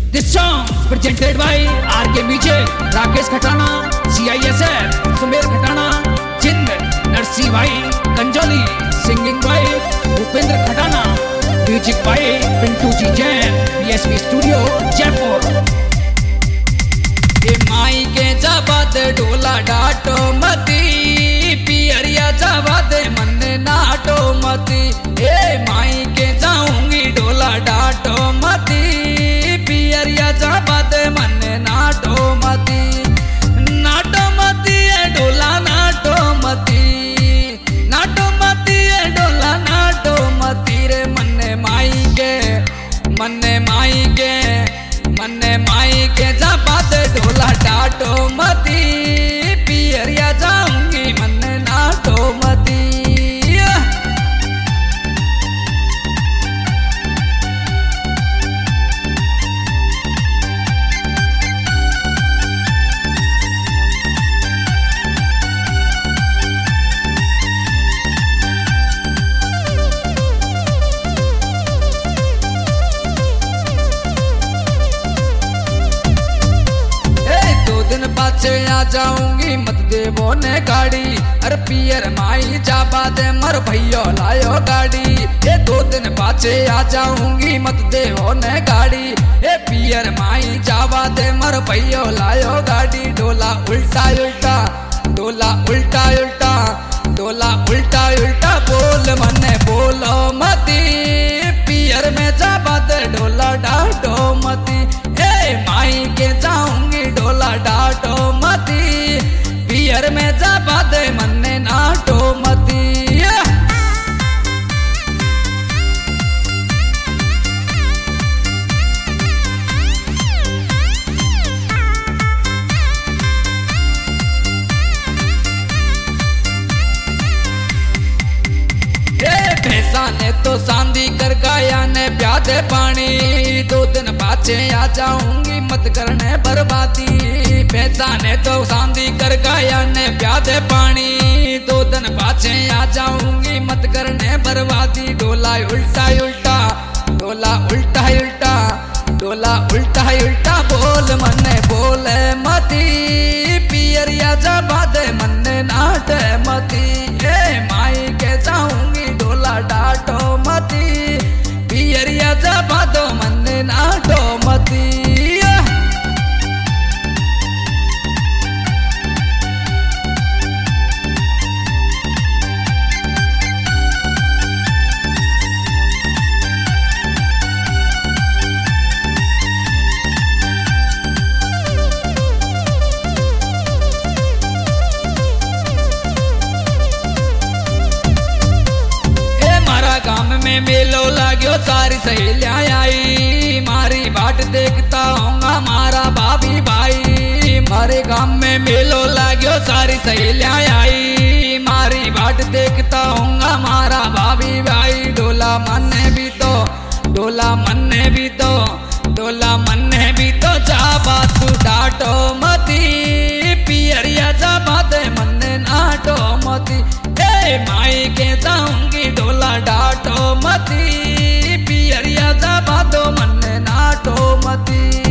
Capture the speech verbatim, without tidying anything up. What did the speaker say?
This song presented by R K Music, Rakesh Khatana, C I S F, Sumer Khatana, Chind, Narsi Bhai, Kanjoli, singing by Bhupendra Khatana, music by Pintu Ji Jain, B S B Studio, Jaipur. ए माई के जाबाद डोला ditto मती, पियरिया जाबाद मन NATO मती। ए माई के जाऊंगी डोला ditto मती, पियरिया जाबाद मन नाटो मती। नाटो मती ए डोला नाटो मती, नाटो मती ए डोला नाटो मती रे मन माई के, मन माई के, मन माई के जाबाद डोला डाटो मती, पियरिया जाऊंगी मन नाटो मती। पाछे आ जाऊंगी मत देवो ने गाड़ी, अरे पियर माई जाबा दे मर भैया लायो गाड़ी। ए दो दिन पाछे आ जाऊंगी मत देवो ने गाड़ी, ए पियर माई जाबा दे मर भैया लायो गाड़ी। डोला उल्टा उल्टा, डोला उल्टा उल्टा, डोला उल्टा उल्टा बोल मने बोलो मती, पियर में जाबा दे डोला डाटो मती। ए माई के जाऊंगी डोला डाटो मती, पियर में जाबा दे मन्ने नाटो मती। भैंसा ने तो सांदी कर गाया ने प्यादे पानी, दो दिन पाछे आ जाऊंगी मत करने बर्बादी। भैंसा ने तो सांदी कर गाया ने प्यादे पानी, दो दिन पाछे आ जाऊंगी मत करने बर्बादी। डोला उल्टा उल्टा, डोला उल्टा उल्टा, डोला उल्टा उल्टा बोल मन्ने बोले मती, पियरिया जाबा दे मन्ने नाटे मती। ए माई के जाऊंगी डोला डाटो मती, पियरिया जाबा दो मन्ने नाटो मती। गाँव में मेलो लाग्यो सारी सहेलियां आई, मारी बाट देखता होगा मारा भाभी भाई। मारे गाँव में मेलो लाग्यो सारी सहेलियां आई, मारी बाट देखता होगा मारा भाभी भाई। डोला मन्ने भी तो, डोला मन्ने भी तो, डोला मन्ने भी तो जाबा तू डाटो मती, पियरिया जाबा दे मन्ने नाटो मती। ए माई के जाऊंगी डोला डाटो मती, पियरिया जाबा दो मन्ने नाटो मती।